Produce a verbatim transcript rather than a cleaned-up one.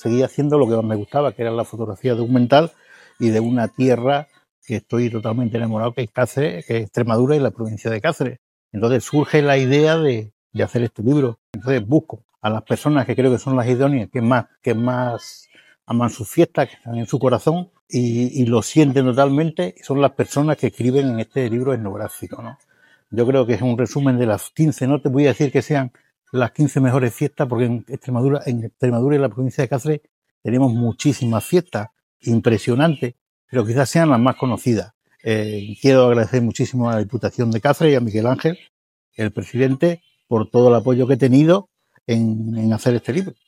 seguí haciendo lo que más me gustaba, que era la fotografía documental y de una tierra que estoy totalmente enamorado, que es Cáceres, que es Extremadura y la provincia de Cáceres. Entonces surge la idea de, de hacer este libro. Entonces busco a las personas que creo que son las idóneas, que más, que más aman sus fiestas, que están en su corazón y, y lo sienten totalmente, y son las personas que escriben en este libro etnográfico, ¿no? Yo creo que es un resumen de las quince, no te voy a decir que sean las quince mejores fiestas, porque en Extremadura, en Extremadura y la provincia de Cáceres tenemos muchísimas fiestas impresionantes, pero quizás sean las más conocidas. Eh, quiero agradecer muchísimo a la Diputación de Cáceres y a Miguel Ángel, el presidente, por todo el apoyo que he tenido en, en hacer este libro.